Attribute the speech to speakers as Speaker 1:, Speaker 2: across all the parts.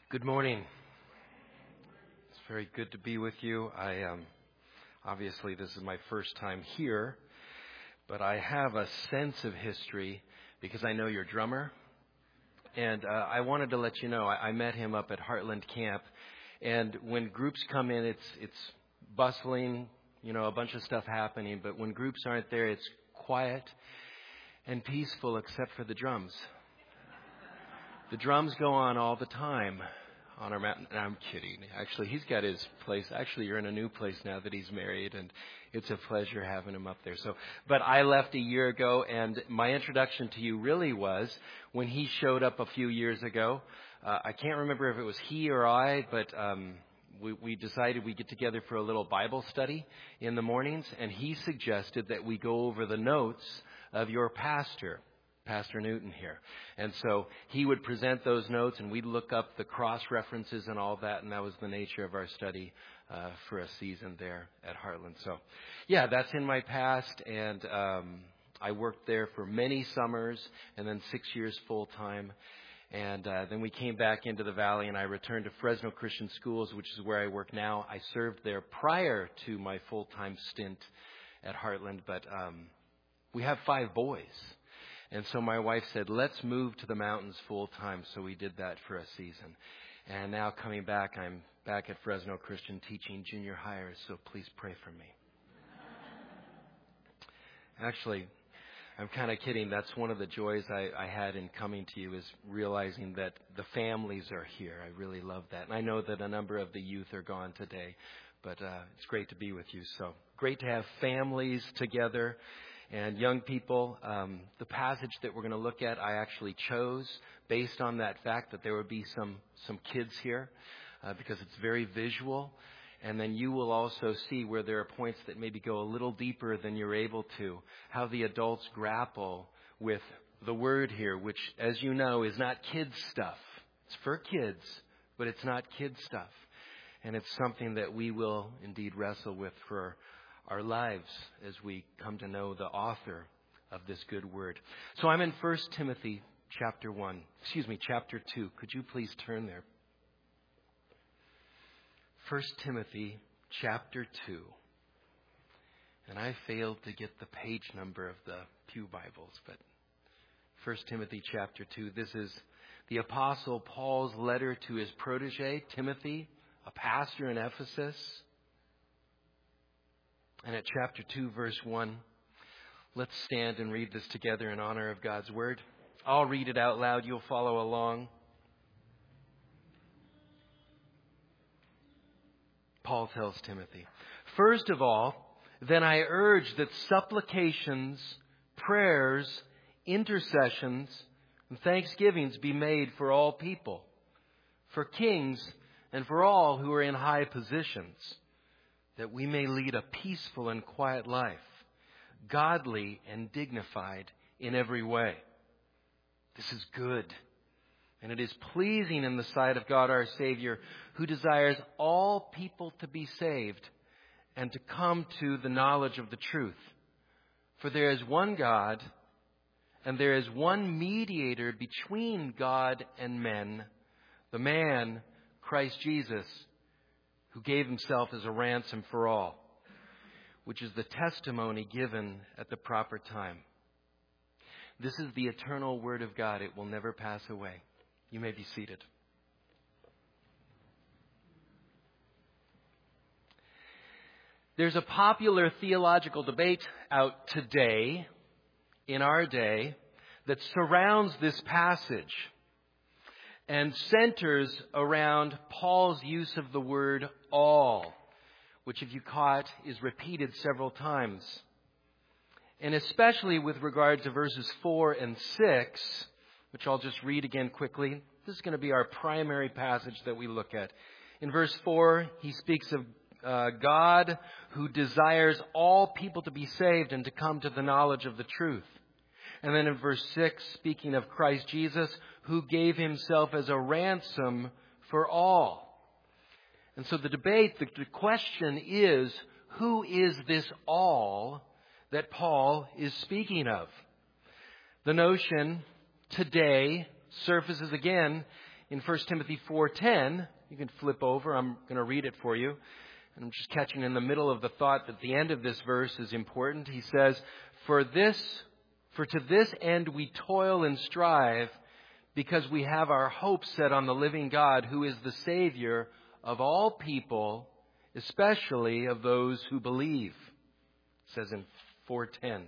Speaker 1: Good morning. It's very good to be with you. Obviously this is my first time here, but I have a sense of history because I know your drummer. And I wanted to let you know, I met him up at Heartland Camp. And when groups come in, it's bustling, a bunch of stuff happening. But when groups aren't there, it's quiet and peaceful except for the drums. The drums go on all the time on our mountain. And I'm kidding. Actually, he's got his place. Actually, you're in a new place now that he's married, and it's a pleasure having him up there. But I left a year ago, and my introduction to you really was when he showed up a few years ago. I can't remember if it was he or I, but we decided we'd get together for a little Bible study in the mornings, and he suggested that we go over the notes of your pastor, Pastor Newton here. And so he would present those notes and we'd look up the cross references and all that. And that was the nature of our study for a season there at Heartland. So yeah, that's in my past. And I worked there for many summers and then 6 years full time. And then we came back into the valley and I returned to Fresno Christian Schools, which is where I work now. I served there prior to my full-time stint at Heartland. But we have 5 boys. And so my wife said, let's move to the mountains full time. So we did that for a season. And now coming back, I'm back at Fresno Christian teaching junior hires. So please pray for me. Actually, I'm kind of kidding. That's one of the joys I had in coming to you is realizing that the families are here. I really love that. And I know that a number of the youth are gone today, but it's great to be with you. So great to have families together. And young people, the passage that we're going to look at, I actually chose based on that fact that there would be some kids here because it's very visual. And then you will also see where there are points that maybe go a little deeper than you're able to, how the adults grapple with the word here, which, as you know, is not kids stuff. It's for kids, but it's not kids stuff. And it's something that we will indeed wrestle with for our lives as we come to know the author of this good word. So I'm in 1 Timothy chapter 2. Could you please turn there? 1 Timothy chapter 2. And I failed to get the page number of the Pew Bibles, but 1 Timothy chapter 2. This is the Apostle Paul's letter to his protege, Timothy, a pastor in Ephesus. And at chapter 2, verse 1, let's stand and read this together in honor of God's word. I'll read it out loud. You'll follow along. Paul tells Timothy, first of all, then I urge that supplications, prayers, intercessions, and thanksgivings be made for all people, for kings and for all who are in high positions, that we may lead a peaceful and quiet life, godly and dignified in every way. This is good, and it is pleasing in the sight of God our Savior, who desires all people to be saved and to come to the knowledge of the truth. For there is one God, and there is one mediator between God and men, the man, Christ Jesus, who gave himself as a ransom for all, which is the testimony given at the proper time. This is the eternal word of God. It will never pass away. You may be seated. There's a popular theological debate out today, in our day, that surrounds this passage and centers around Paul's use of the word all, which, if you caught, is repeated several times. And especially with regard to verses 4 and 6, which I'll just read again quickly. This is going to be our primary passage that we look at. In verse 4, he speaks of God who desires all people to be saved and to come to the knowledge of the truth. And then in verse 6, speaking of Christ Jesus, who gave himself as a ransom for all. And so the debate, the question is, who is this all that Paul is speaking of? The notion today surfaces again in 1 Timothy 4:10. You can flip over. I'm going to read it for you. And I'm just catching in the middle of the thought that the end of this verse is important. He says, For to this end we toil and strive, because we have our hope set on the living God, who is the Savior of all people, especially of those who believe. It says in 4:10.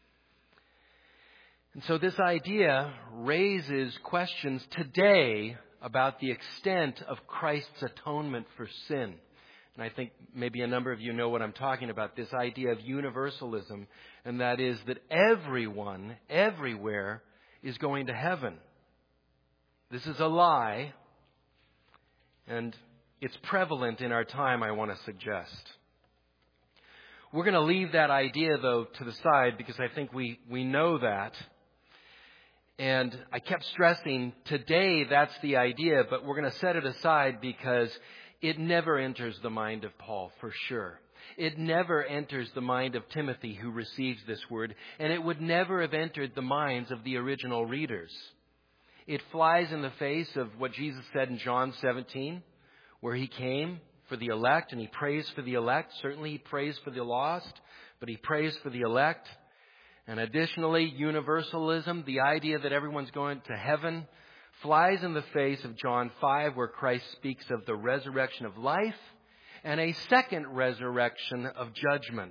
Speaker 1: And so this idea raises questions today about the extent of Christ's atonement for sin. And I think maybe a number of you know what I'm talking about, this idea of universalism, and that is that everyone, everywhere, is going to heaven. This is a lie, and it's prevalent in our time, I want to suggest. We're going to leave that idea, though, to the side, because I think we know that. And I kept stressing, today that's the idea, but we're going to set it aside because it never enters the mind of Paul, for sure. It never enters the mind of Timothy, who receives this word, and it would never have entered the minds of the original readers. It flies in the face of what Jesus said in John 17, where he came for the elect, and he prays for the elect. Certainly he prays for the lost, but he prays for the elect. And additionally, universalism, the idea that everyone's going to heaven, flies in the face of John 5, where Christ speaks of the resurrection of life and a second resurrection of judgment.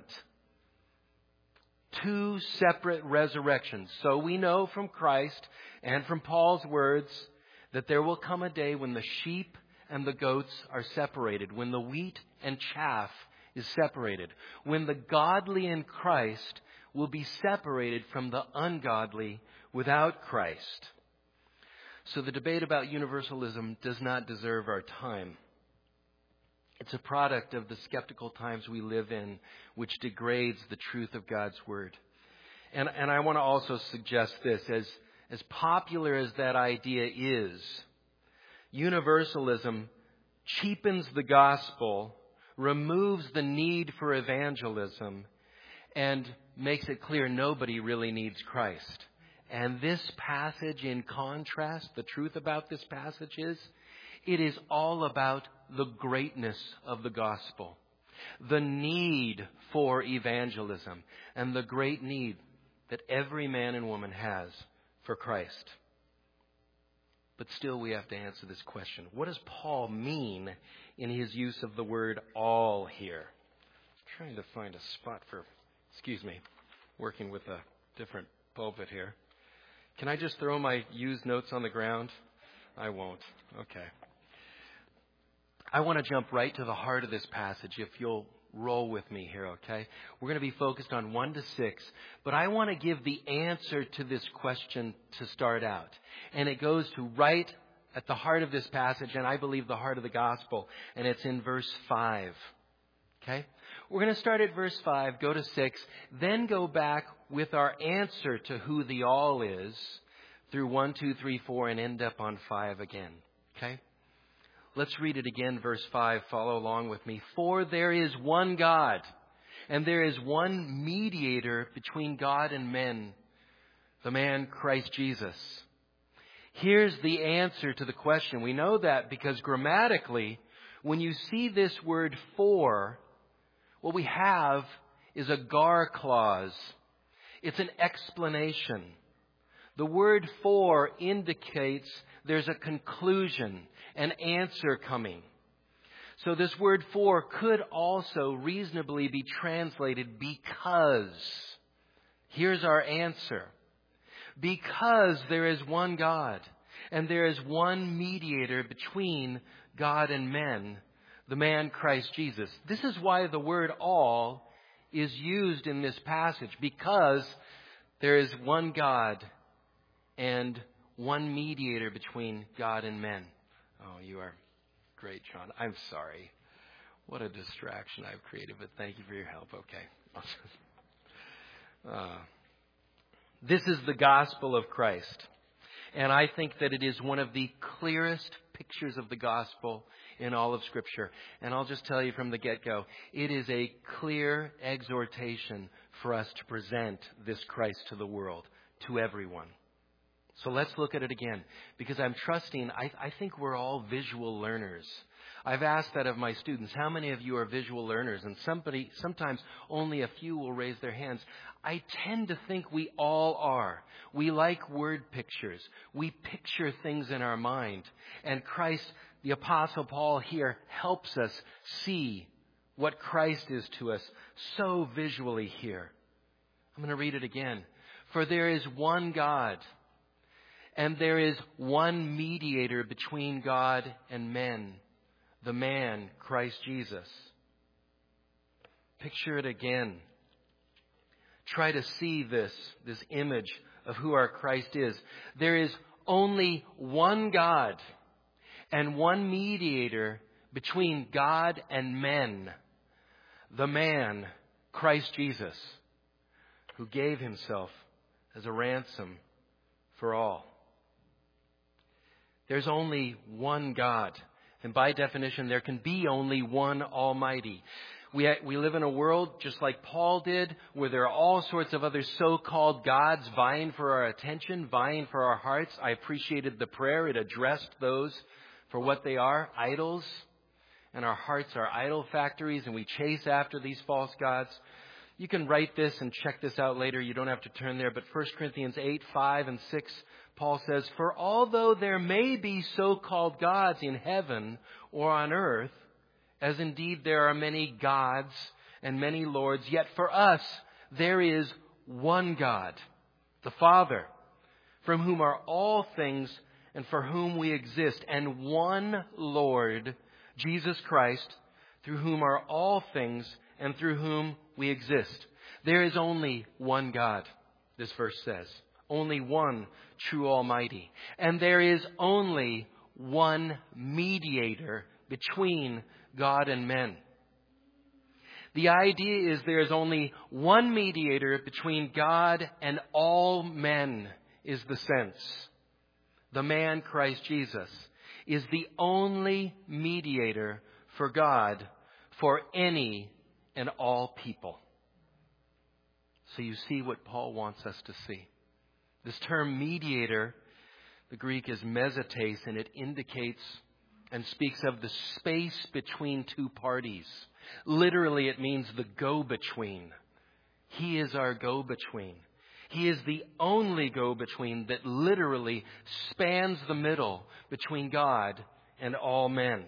Speaker 1: Two separate resurrections. So we know from Christ and from Paul's words that there will come a day when the sheep and the goats are separated, when the wheat and chaff is separated, when the godly in Christ will be separated from the ungodly without Christ. So the debate about universalism does not deserve our time. It's a product of the skeptical times we live in, which degrades the truth of God's Word. And I want to also suggest this, as popular as that idea is, universalism cheapens the gospel, removes the need for evangelism, and makes it clear nobody really needs Christ. And this passage, in contrast, the truth about this passage is, it is all about the greatness of the gospel, the need for evangelism, and the great need that every man and woman has for Christ. But still we have to answer this question. What does Paul mean in his use of the word all here? I'm trying to find a spot for, working with a different pulpit here. Can I just throw my used notes on the ground? I won't. Okay. I want to jump right to the heart of this passage, if you'll roll with me here, okay? We're going to be focused on 1 to 6, but I want to give the answer to this question to start out. And it goes to right at the heart of this passage, and I believe the heart of the gospel, and it's in verse 5. Okay? We're going to start at verse 5, go to 6, then go back with our answer to who the all is through 1, 2, 3, 4, and end up on 5 again. Okay? Let's read it again, verse 5. Follow along with me. For there is one God, and there is one mediator between God and men, the man Christ Jesus. Here's the answer to the question. We know that because grammatically, when you see this word for, what we have is a gar clause. It's an explanation. The word for indicates there's a conclusion, an answer coming. So this word for could also reasonably be translated because. Here's our answer. Because there is one God, and there is one mediator between God and men, the man Christ Jesus. This is why the word all is used in this passage, because there is one God and one mediator between God and men. Oh, you are great, John. I'm sorry. What a distraction I've created, but thank you for your help. Okay. This is the gospel of Christ. And I think that it is one of the clearest pictures of the gospel in all of Scripture. And I'll just tell you from the get-go, it is a clear exhortation for us to present this Christ to the world, to everyone. So let's look at it again, because I'm trusting, I think we're all visual learners. I've asked that of my students, how many of you are visual learners? And sometimes only a few will raise their hands. I tend to think we all are. We like word pictures. We picture things in our mind. And Christ, the Apostle Paul here, helps us see what Christ is to us so visually here. I'm going to read it again. For there is one God, and there is one mediator between God and men, the man, Christ Jesus. Picture it again. Try to see this image of who our Christ is. There is only one God and one mediator between God and men, the man, Christ Jesus, who gave himself as a ransom for all. There's only one God. And by definition, there can be only one Almighty. We live in a world, just like Paul did, where there are all sorts of other so-called gods vying for our attention, vying for our hearts. I appreciated the prayer. It addressed those for what they are, idols. And our hearts are idol factories, and we chase after these false gods. You can write this and check this out later. You don't have to turn there. But 1 Corinthians 8, 5, and 6, Paul says, for although there may be so-called gods in heaven or on earth, as indeed there are many gods and many lords, yet for us there is one God, the Father, from whom are all things and for whom we exist, and one Lord, Jesus Christ, through whom are all things and through whom we exist. There is only one God, this verse says. Only one true Almighty. And there is only one mediator between God and men. The idea is there is only one mediator between God and all men, is the sense. The man, Christ Jesus, is the only mediator for God, for any and all people. So you see what Paul wants us to see. This term mediator, the Greek is mesotes, and it indicates and speaks of the space between two parties. Literally, it means the go-between. He is our go-between. He is the only go-between that literally spans the middle between God and all men.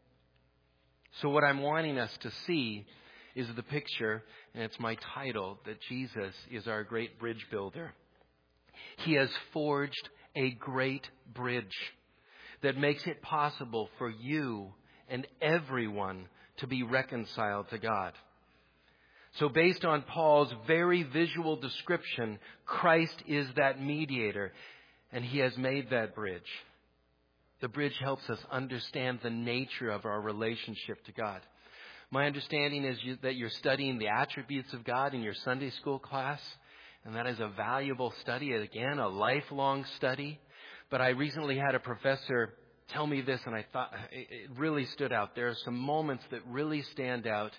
Speaker 1: So what I'm wanting us to see is the picture, and it's my title, that Jesus is our great bridge builder. He has forged a great bridge that makes it possible for you and everyone to be reconciled to God. So based on Paul's very visual description, Christ is that mediator, and he has made that bridge. The bridge helps us understand the nature of our relationship to God. My understanding is that you're studying the attributes of God in your Sunday school class, and that is a valuable study, again, a lifelong study. But I recently had a professor tell me this, and I thought it really stood out. There are some moments that really stand out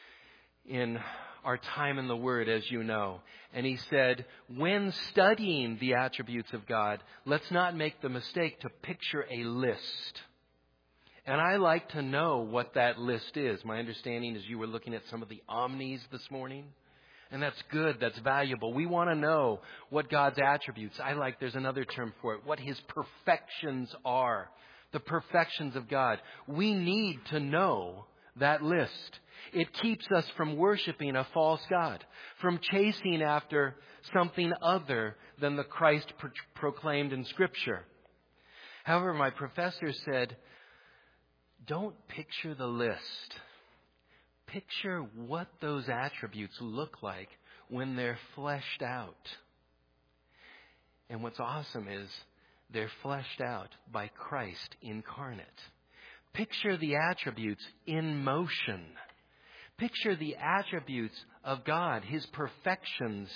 Speaker 1: in our time in the Word, as you know. And he said, when studying the attributes of God, let's not make the mistake to picture a list. And I like to know what that list is. My understanding is you were looking at some of the omnis this morning. And that's good. That's valuable. We want to know what God's attributes, there's another term for it, what His perfections are. The perfections of God. We need to know that list. It keeps us from worshiping a false God, from chasing after something other than the Christ proclaimed in Scripture. However, my professor said, don't picture the list. Picture what those attributes look like when they're fleshed out. And what's awesome is they're fleshed out by Christ incarnate. Picture the attributes in motion. Picture the attributes of God, His perfections,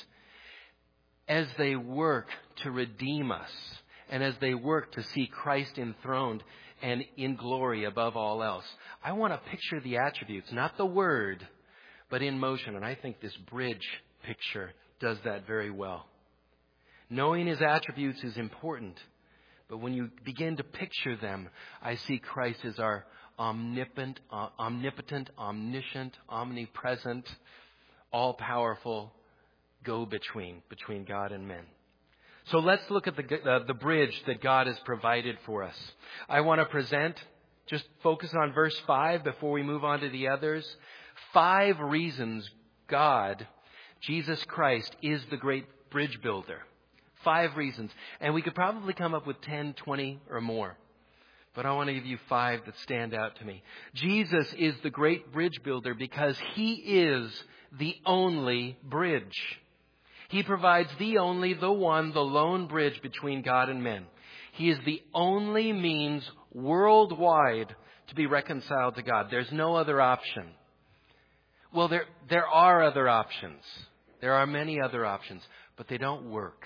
Speaker 1: as they work to redeem us and as they work to see Christ enthroned and in glory above all else. I want to picture the attributes, not the word, but in motion. And I think this bridge picture does that very well. Knowing his attributes is important. But when you begin to picture them, I see Christ as our omnipotent, omniscient, omnipresent, all-powerful go-between between God and men. So let's look at the bridge that God has provided for us. I want to present, just focus on verse 5 before we move on to the others. 5 reasons God, Jesus Christ, is the great bridge builder. 5 reasons. And we could probably come up with 10, 20 or more. But I want to give you 5 that stand out to me. Jesus is the great bridge builder because he is the only bridge. He provides the only, the one, the lone bridge between God and men. He is the only means worldwide to be reconciled to God. There's no other option. Well, there are other options. There are many other options, but they don't work.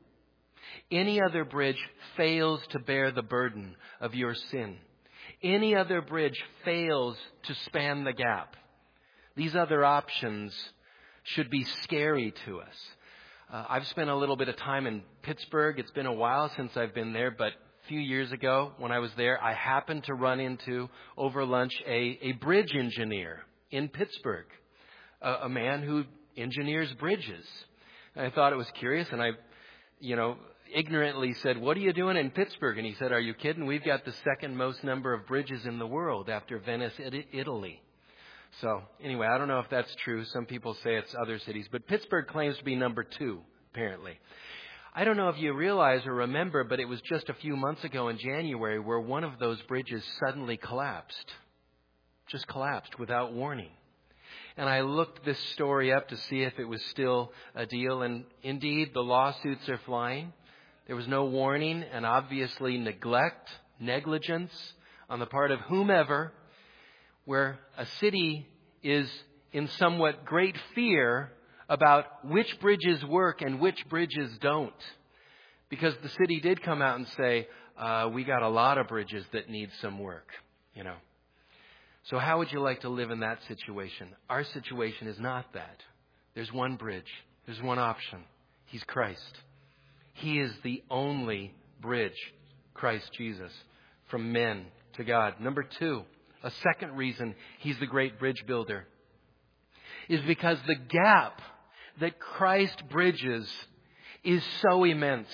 Speaker 1: Any other bridge fails to bear the burden of your sin. Any other bridge fails to span the gap. These other options should be scary to us. I've spent a little bit of time in Pittsburgh. It's been a while since I've been there, but a few years ago when I was there, I happened to run into, over lunch, a bridge engineer in Pittsburgh, a man who engineers bridges. And I thought it was curious, and I, ignorantly said, "What are you doing in Pittsburgh?" And he said, "Are you kidding? We've got the second most number of bridges in the world after Venice, Italy." So anyway, I don't know if that's true. Some people say it's other cities, but Pittsburgh claims to be number 2, apparently. I don't know if you realize or remember, but it was just a few months ago in January where one of those bridges suddenly collapsed. Just collapsed without warning. And I looked this story up to see if it was still a deal. And indeed, the lawsuits are flying. There was no warning and obviously negligence on the part of whomever, where a city is in somewhat great fear about which bridges work and which bridges don't. Because the city did come out and say, we got a lot of bridges that need some work, So how would you like to live in that situation? Our situation is not that. There's one bridge. There's one option. He's Christ. He is the only bridge, Christ Jesus, from men to God. Number 2, a second reason he's the great bridge builder is because the gap that Christ bridges is so immense.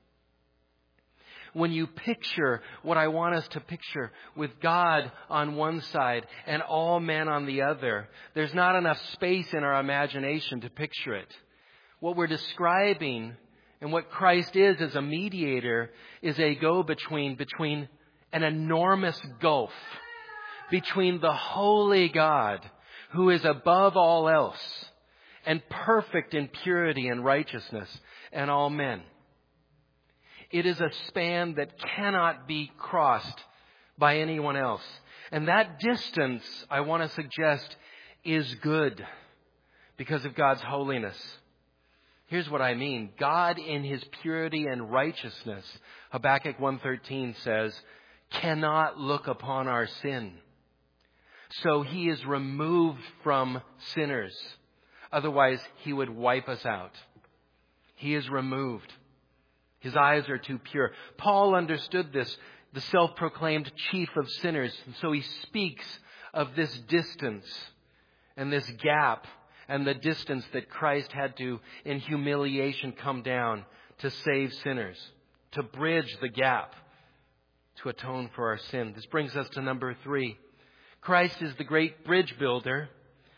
Speaker 1: When you picture what I want us to picture with God on one side and all men on the other, there's not enough space in our imagination to picture it. What we're describing and what Christ is as a mediator is a go-between between an enormous gulf between the holy God who is above all else and perfect in purity and righteousness and all men. It is a span that cannot be crossed by anyone else. And that distance, I want to suggest, is good because of God's holiness. Here's what I mean. God in his purity and righteousness, Habakkuk 1:13 says, cannot look upon our sin. So he is removed from sinners. Otherwise, he would wipe us out. He is removed. His eyes are too pure. Paul understood this, the self-proclaimed chief of sinners. And so he speaks of this distance and this gap and the distance that Christ had to, in humiliation, come down to save sinners, to bridge the gap, to atone for our sin. This brings us to number 3. Christ is the great bridge builder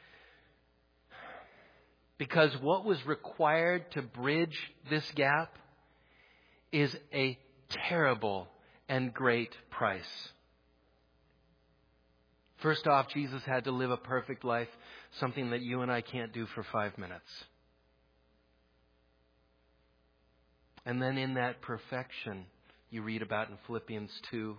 Speaker 1: because what was required to bridge this gap is a terrible and great price. First off, Jesus had to live a perfect life, something that you and I can't do for 5 minutes. And then in that perfection you read about in Philippians 2,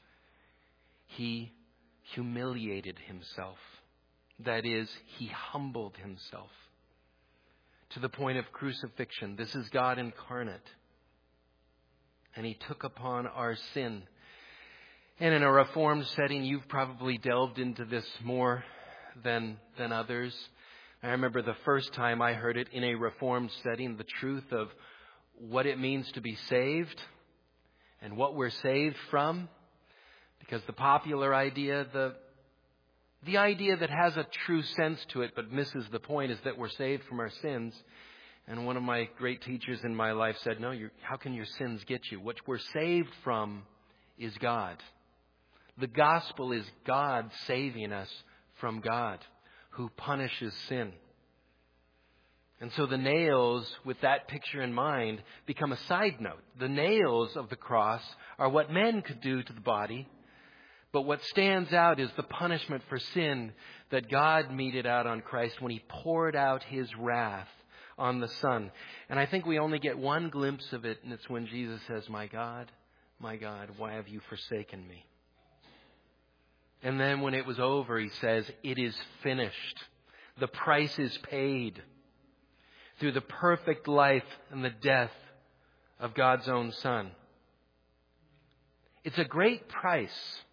Speaker 1: he humiliated himself. That is, he humbled himself to the point of crucifixion. This is God incarnate. And he took upon our sin. And in a Reformed setting, you've probably delved into this more than others. I remember the first time I heard it in a Reformed setting, the truth of what it means to be saved and what we're saved from. Because the popular idea, the idea that has a true sense to it but misses the point, is that we're saved from our sins. And one of my great teachers in my life said, no, how can your sins get you? What we're saved from is God. The gospel is God saving us from God, who punishes sin. And so the nails, with that picture in mind, become a side note. The nails of the cross are what men could do to the body, but what stands out is the punishment for sin that God meted out on Christ when He poured out His wrath on the Son. And I think we only get one glimpse of it, and it's when Jesus says, my God, why have you forsaken me? And then when it was over, He says, it is finished. The price is paid through the perfect life and the death of God's own Son. It's a great price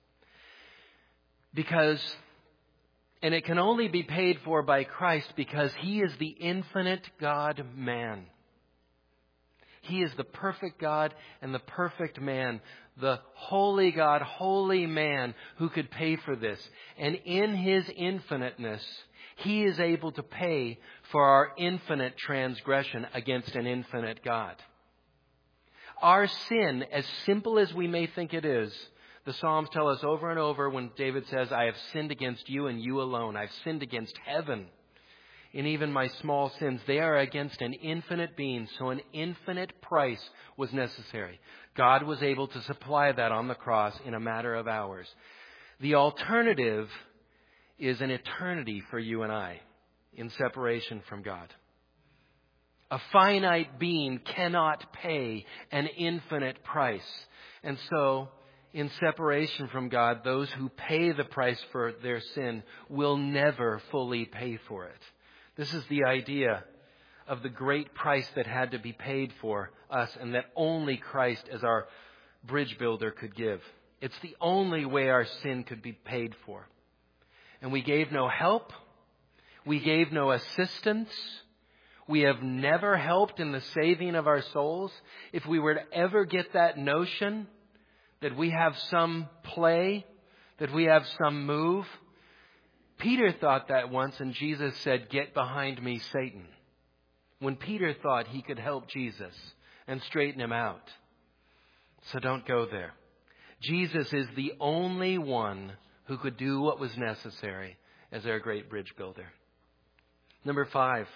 Speaker 1: and it can only be paid for by Christ because He is the infinite God-man. He is the perfect God and the perfect man, the holy God, holy man who could pay for this. And in His infiniteness, He is able to pay for our infinite transgression against an infinite God. Our sin, as simple as we may think it is, the Psalms tell us over and over when David says, I have sinned against you and you alone. I've sinned against heaven. And even my small sins, they are against an infinite being. So an infinite price was necessary. God was able to supply that on the cross in a matter of hours. The alternative is an eternity for you and I in separation from God. A finite being cannot pay an infinite price. And so, in separation from God, those who pay the price for their sin will never fully pay for it. This is the idea of the great price that had to be paid for us and that only Christ as our bridge builder could give. It's the only way our sin could be paid for. And we gave no help. We gave no assistance. We have never helped in the saving of our souls. If we were to ever get that notion that we have some play, that we have some move, Peter thought that once, and Jesus said, get behind me, Satan. When Peter thought he could help Jesus and straighten him out. So don't go there. Jesus is the only one who could do what was necessary as our great bridge builder. Number 4.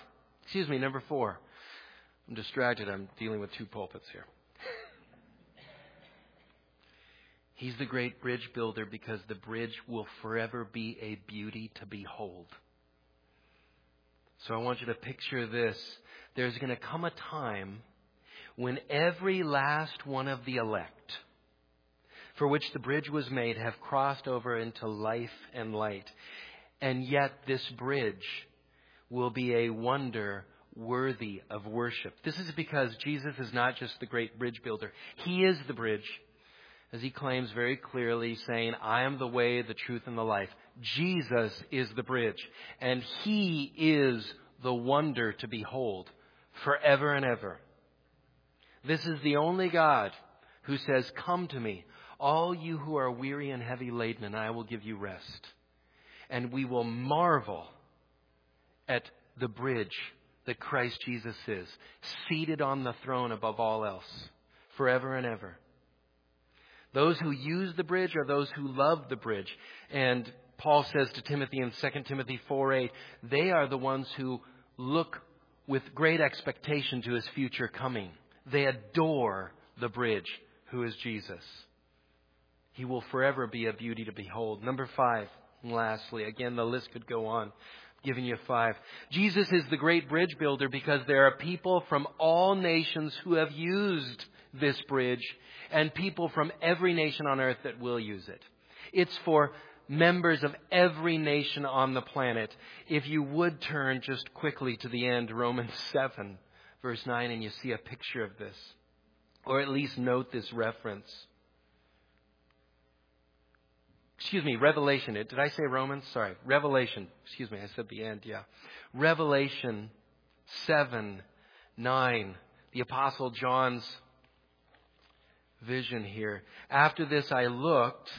Speaker 1: I'm distracted. I'm dealing with two pulpits here. He's the great bridge builder because the bridge will forever be a beauty to behold. So I want you to picture this. There's going to come a time when every last one of the elect, for which the bridge was made, have crossed over into life and light. And yet this bridge will be a wonder worthy of worship. This is because Jesus is not just the great bridge builder. He is the bridge. As He claims very clearly, saying, I am the way, the truth, and the life. Jesus is the bridge. And He is the wonder to behold forever and ever. This is the only God who says, come to me, all you who are weary and heavy laden, and I will give you rest. And we will marvel at the bridge that Christ Jesus is, seated on the throne above all else, forever and ever. Those who use the bridge are those who love the bridge. And Paul says to Timothy in 2 Timothy 4:8, they are the ones who look with great expectation to His future coming. They adore the bridge, who is Jesus. He will forever be a beauty to behold. Number 5, and lastly, again, the list could go on. I'm giving you 5. Jesus is the great bridge builder because there are people from all nations who have used this bridge, and people from every nation on earth that will use it. It's for members of every nation on the planet. If you would turn just quickly to the end, Romans 7, verse 9, and you see a picture of this. Or at least note this reference. Revelation. Did I say Romans? Sorry. Revelation. I said the end, yeah. Revelation 7, 9. the Apostle John's vision here. After this I looked,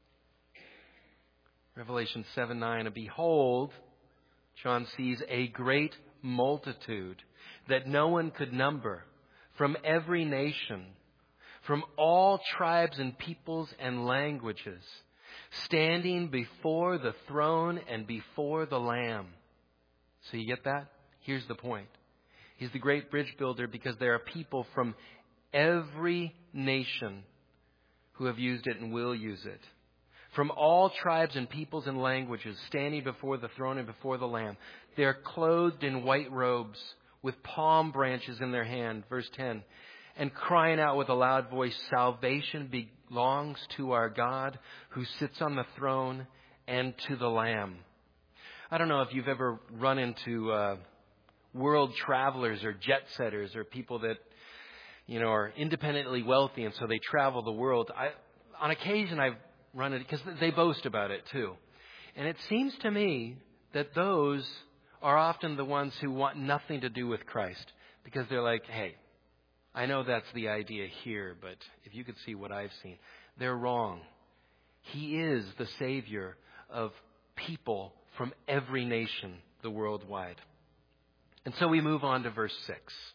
Speaker 1: Revelation 7:9, and behold, John sees a great multitude that no one could number, from every nation, from all tribes and peoples and languages, standing before the throne and before the Lamb. So you get that? Here's the point. He's the great bridge builder because there are people from every nation who have used it and will use it. From all tribes and peoples and languages, standing before the throne and before the Lamb. They're clothed in white robes with palm branches in their hand, verse 10, and crying out with a loud voice, salvation belongs to our God who sits on the throne and to the Lamb. I don't know if you've ever run into world travelers or jet setters or people that, are independently wealthy and so they travel the world. On occasion I've run it because they boast about it too. And it seems to me that those are often the ones who want nothing to do with Christ because they're like, hey, I know that's the idea here, but if you could see what I've seen, they're wrong. He is the Savior of people from every nation, the worldwide. And so we move on to verse 6.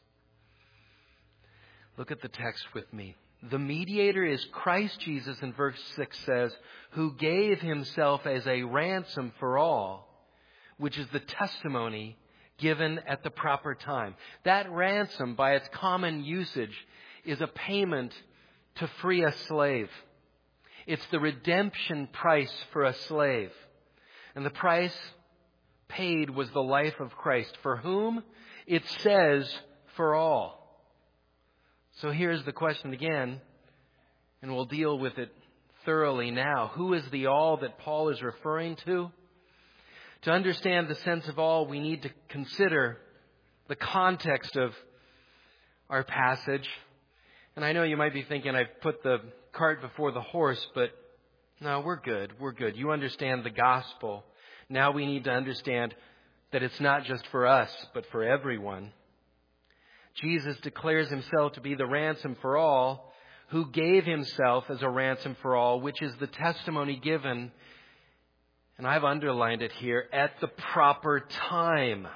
Speaker 1: Look at the text with me. The mediator is Christ Jesus, in verse 6 says, who gave himself as a ransom for all, which is the testimony given at the proper time. That ransom, by its common usage, is a payment to free a slave. It's the redemption price for a slave. And the price paid was the life of Christ. For whom? It says, for all. So here's the question again, and we'll deal with it thoroughly now. Who is the all that Paul is referring to? To understand the sense of all, we need to consider the context of our passage. And I know you might be thinking I've put the cart before the horse, but no, we're good. We're good. You understand the gospel. Now we need to understand that it's not just for us, but for everyone. Jesus declares himself to be the ransom for all, who gave himself as a ransom for all, which is the testimony given, and I've underlined it here, at the proper time.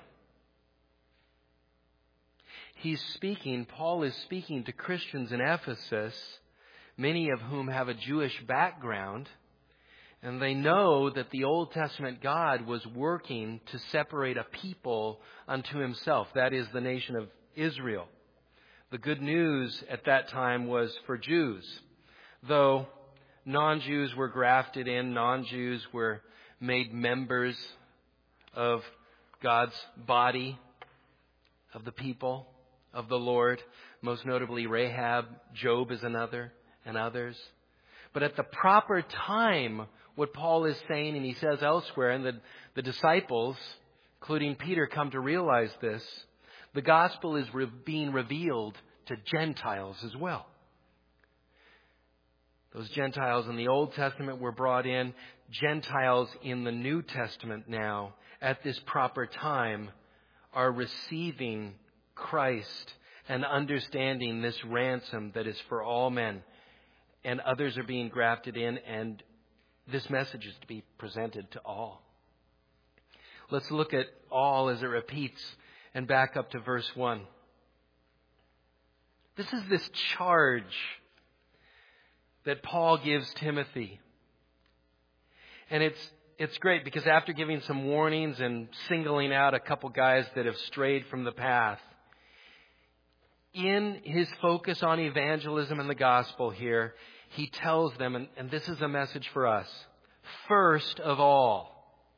Speaker 1: Paul is speaking to Christians in Ephesus, many of whom have a Jewish background, and they know that the Old Testament God was working to separate a people unto himself, that is, the nation of Israel. The good news at that time was for Jews. Though non-Jews were grafted in, non-Jews were made members of God's body, of the people of the Lord, most notably Rahab, Job is another, and others. But at the proper time, what Paul is saying, and he says elsewhere, and the disciples, including Peter, come to realize this, the gospel is being revealed to Gentiles as well. Those Gentiles in the Old Testament were brought in. Gentiles in the New Testament now, at this proper time, are receiving Christ and understanding this ransom that is for all men. And others are being grafted in, and this message is to be presented to all. Let's look at all as it repeats and back up to verse 1. This is this charge that Paul gives Timothy. And it's great because after giving some warnings and singling out a couple guys that have strayed from the path, in his focus on evangelism and the gospel here, he tells them, and this is a message for us, first of all,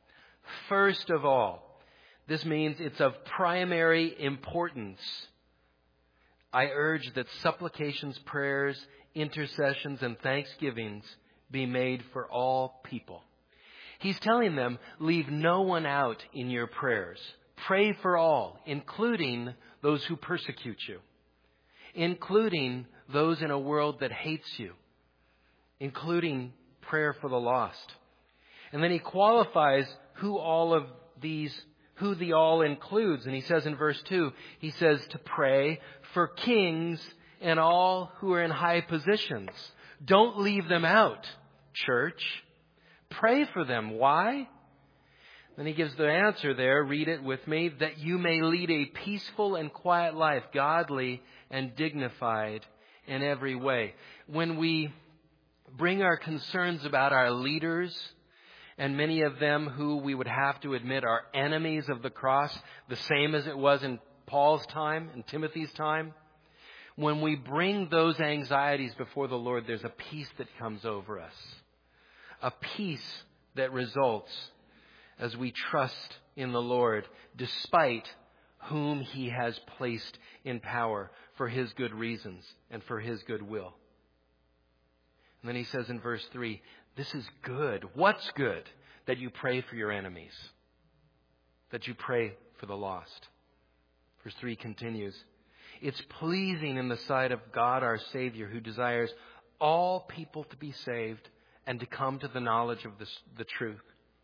Speaker 1: this means it's of primary importance. I urge that supplications, prayers, intercessions, and thanksgivings be made for all people. He's telling them, leave no one out in your prayers. Pray for all, including those who persecute you, including those in a world that hates you, including prayer for the lost. And then he qualifies who who the all includes. And he says in verse 2, he says to pray for kings and all who are in high positions. Don't leave them out, church. Pray for them. Why? Then he gives the answer there. Read it with me. That you may lead a peaceful and quiet life, godly and dignified in every way. When we bring our concerns about our leaders, and many of them who we would have to admit are enemies of the cross, the same as it was in Paul's time, in Timothy's time, when we bring those anxieties before the Lord, there's a peace that comes over us. A peace that results as we trust in the Lord, despite whom He has placed in power for His good reasons and for His good will. And then he says in verse 3, this is good. What's good? That you pray for your enemies. That you pray for the lost. Verse 3 continues, it's pleasing in the sight of God our Savior, who desires all people to be saved and to come to the knowledge of the truth.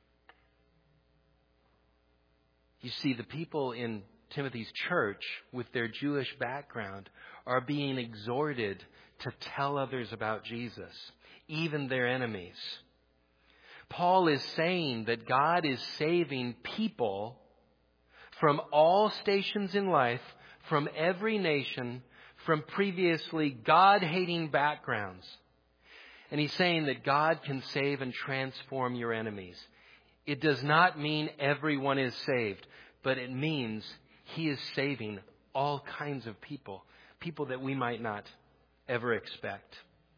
Speaker 1: You see, the people in Timothy's church, with their Jewish background, are being exhorted to tell others about Jesus, even their enemies. Paul is saying that God is saving people from all stations in life, from every nation, from previously God-hating backgrounds. And he's saying that God can save and transform your enemies. It does not mean everyone is saved, but it means He is saving all kinds of people, people that we might not ever expect.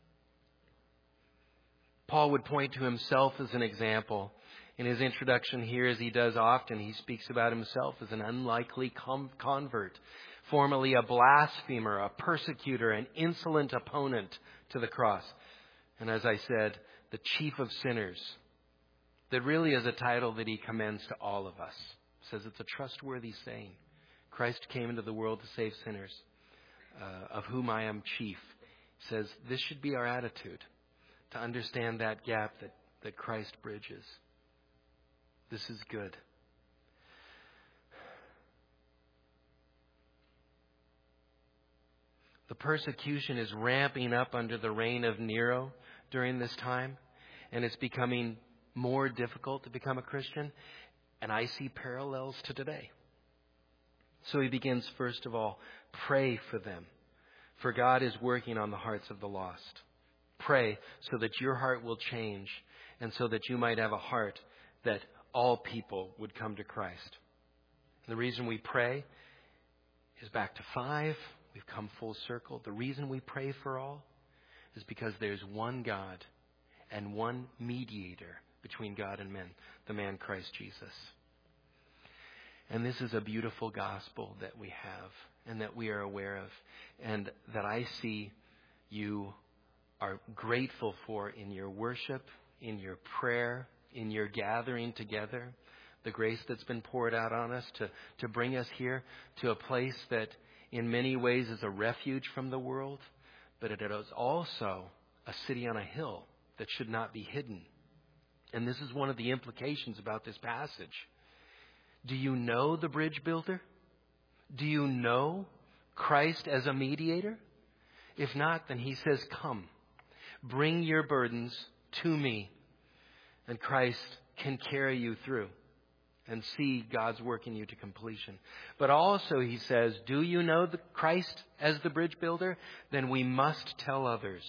Speaker 1: Paul would point to himself as an example. In his introduction here, as he does often, he speaks about himself as an unlikely convert, formerly a blasphemer, a persecutor, an insolent opponent to the cross. And as I said, the chief of sinners. That really is a title that he commends to all of us. Says it's a trustworthy saying. Christ came into the world to save sinners, of whom I am chief. He says this should be our attitude, to understand that gap that Christ bridges. This is good. The persecution is ramping up under the reign of Nero during this time, and it's becoming more difficult to become a Christian. And I see parallels to today. So he begins, first of all, pray for them, for God is working on the hearts of the lost. Pray so that your heart will change, and so that you might have a heart that all people would come to Christ. And the reason we pray is back to 5. We've come full circle. The reason we pray for all is because there's one God and one mediator between God and men, the man Christ Jesus. And this is a beautiful gospel that we have and that we are aware of, and that I see you are grateful for in your worship, in your prayer, in your gathering together. The grace that's been poured out on us to bring us here to a place that in many ways is a refuge from the world, but it is also a city on a hill that should not be hidden. And this is one of the implications about this passage. Do you know the bridge builder? Do you know Christ as a mediator? If not, then he says, come, bring your burdens to me, and Christ can carry you through and see God's work in you to completion. But also, he says, do you know the Christ as the bridge builder? Then we must tell others.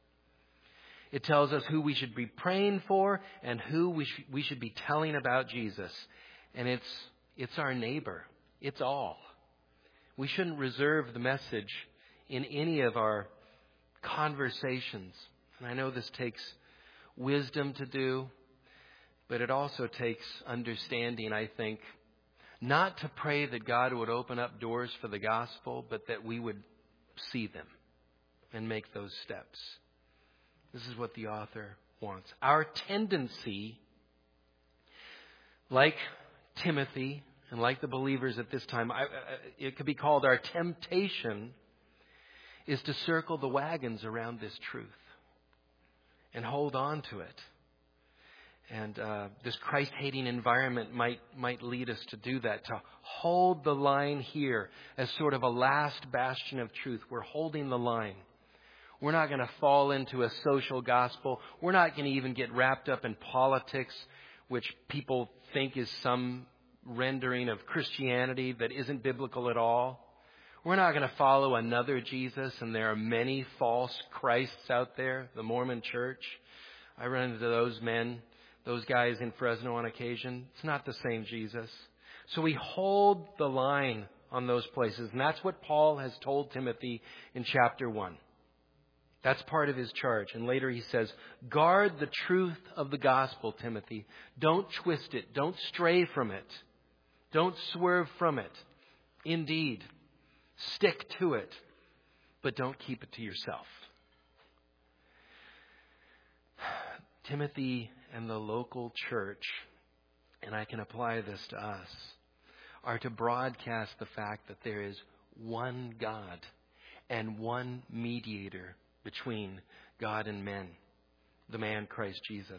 Speaker 1: It tells us who we should be praying for and who we should be telling about Jesus. And it's our neighbor. It's all. We shouldn't reserve the message in any of our conversations. And I know this takes wisdom to do, but it also takes understanding, I think, not to pray that God would open up doors for the gospel, but that we would see them and make those steps. This is what the author wants. Our tendency, like Timothy and like the believers at this time, it could be called our temptation, is to circle the wagons around this truth and hold on to it And this Christ-hating environment might lead us to do that, to hold the line here as sort of a last bastion of truth. We're holding the line. We're not going to fall into a social gospel. We're not going to even get wrapped up in politics, which people think is some rendering of Christianity that isn't biblical at all. We're not going to follow another Jesus, and there are many false Christs out there, the Mormon church. I run into those guys in Fresno on occasion. It's not the same Jesus. So we hold the line on those places, and that's what Paul has told Timothy in chapter 1. That's part of his charge. And later he says, guard the truth of the gospel, Timothy. Don't twist it. Don't stray from it. Don't swerve from it. Indeed, stick to it, but don't keep it to yourself. Timothy and the local church, and I can apply this to us, are to broadcast the fact that there is one God and one mediator between God and men, the man Christ Jesus.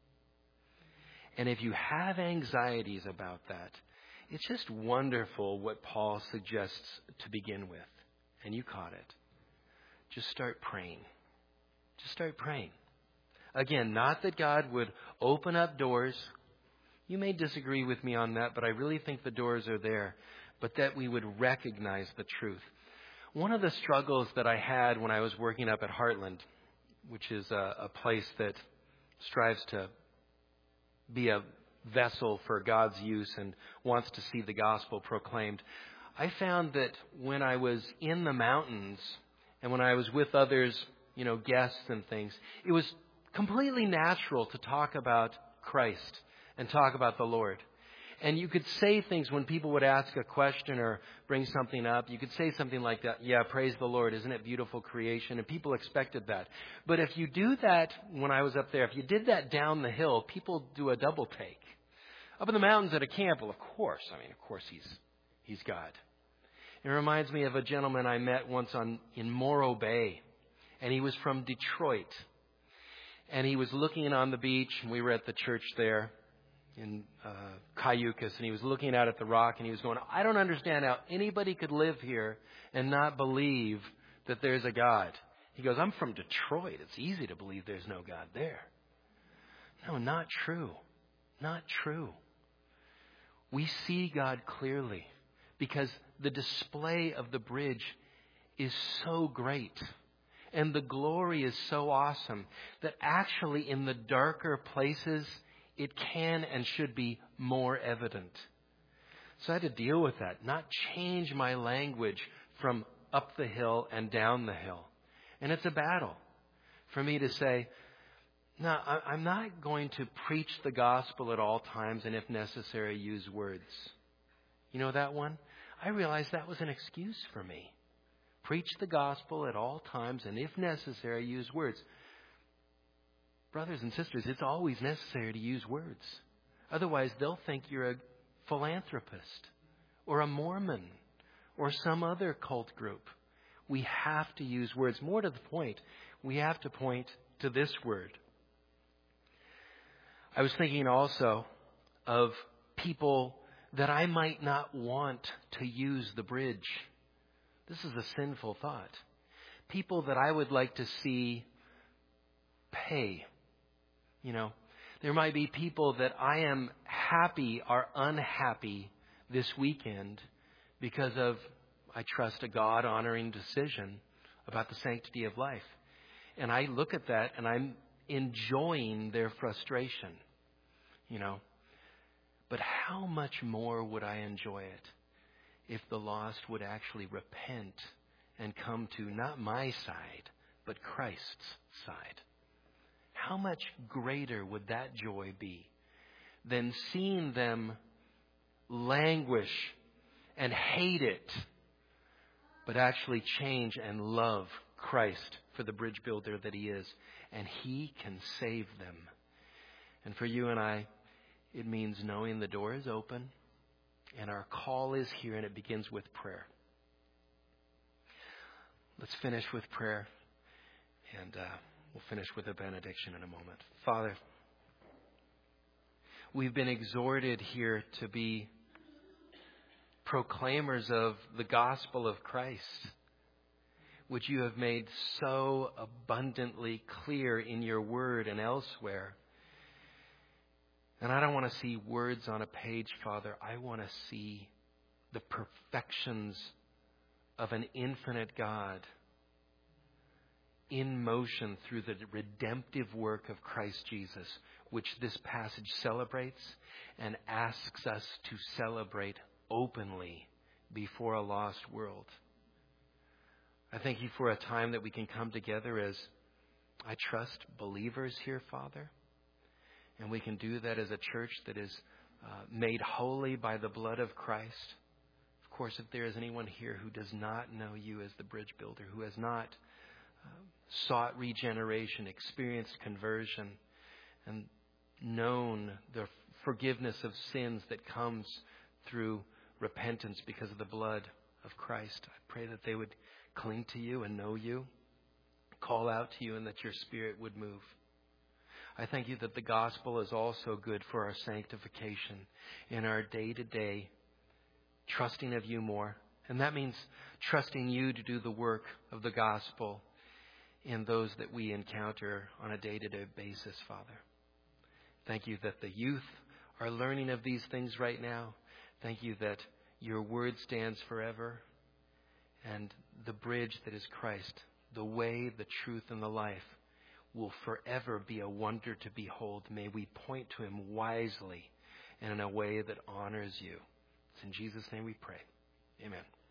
Speaker 1: And if you have anxieties about that, it's just wonderful what Paul suggests to begin with. And you caught it. Just start praying. Just start praying. Again, not that God would open up doors. You may disagree with me on that, but I really think the doors are there. But that we would recognize the truth. One of the struggles that I had when I was working up at Heartland, which is a place that strives to be a vessel for God's use and wants to see the gospel proclaimed, I found that when I was in the mountains and when I was with others, guests and things, it was completely natural to talk about Christ and talk about the Lord. And you could say things when people would ask a question or bring something up. You could say something like that. Yeah, praise the Lord. Isn't it beautiful creation? And people expected that. But if you do that when I was up there, if you did that down the hill, people do a double take. Up in the mountains at a camp, well, of course he's God. It reminds me of a gentleman I met once in Morro Bay. And he was from Detroit. And he was looking on the beach. And we were at the church there in Cayucas, and he was looking out at the rock, and he was going, I don't understand how anybody could live here and not believe that there's a God. He goes, I'm from Detroit. It's easy to believe there's no God there. No, not true. Not true. We see God clearly because the display of the bridge is so great. And the glory is so awesome that actually in the darker places, it can and should be more evident. So I had to deal with that, not change my language from up the hill and down the hill. And it's a battle for me to say, no, I'm not going to preach the gospel at all times and if necessary, use words. You know that one? I realized that was an excuse for me. Preach the gospel at all times and if necessary, use words. Brothers and sisters, it's always necessary to use words. Otherwise, they'll think you're a philanthropist or a Mormon or some other cult group. We have to use words. More to the point, we have to point to this word. I was thinking also of people that I might not want to use the bridge. This is a sinful thought. People that I would like to see pay. There might be people that I am happy or unhappy this weekend because of, I trust, a God-honoring decision about the sanctity of life. And I look at that and I'm enjoying their frustration, But how much more would I enjoy it if the lost would actually repent and come to not my side, but Christ's side? How much greater would that joy be than seeing them languish and hate it, but actually change and love Christ for the bridge builder that he is, and he can save them. And for you and I, it means knowing the door is open and our call is here, and it begins with prayer. Let's finish with prayer, and we'll finish with a benediction in a moment. Father, We've been exhorted here to be proclaimers of the gospel of Christ, which you have made so abundantly clear in your word and elsewhere. And I don't want to see words on a page, Father. I want to see the perfections of an infinite God in motion through the redemptive work of Christ Jesus, which this passage celebrates and asks us to celebrate openly before a lost world. I thank you for a time that we can come together as, I trust, believers here, Father. And we can do that as a church that is made holy by the blood of Christ. Of course, if there is anyone here who does not know you as the bridge builder, who has not sought regeneration, experienced conversion, and known the forgiveness of sins that comes through repentance because of the blood of Christ, I pray that they would cling to you and know you, call out to you, and that your Spirit would move. I thank you that the gospel is also good for our sanctification in our day-to-day trusting of you more. And that means trusting you to do the work of the gospel in those that we encounter on a day-to-day basis, Father. Thank you that the youth are learning of these things right now. Thank you that your word stands forever. And the bridge that is Christ, the way, the truth, and the life, will forever be a wonder to behold. May we point to him wisely and in a way that honors you. It's in Jesus' name we pray. Amen.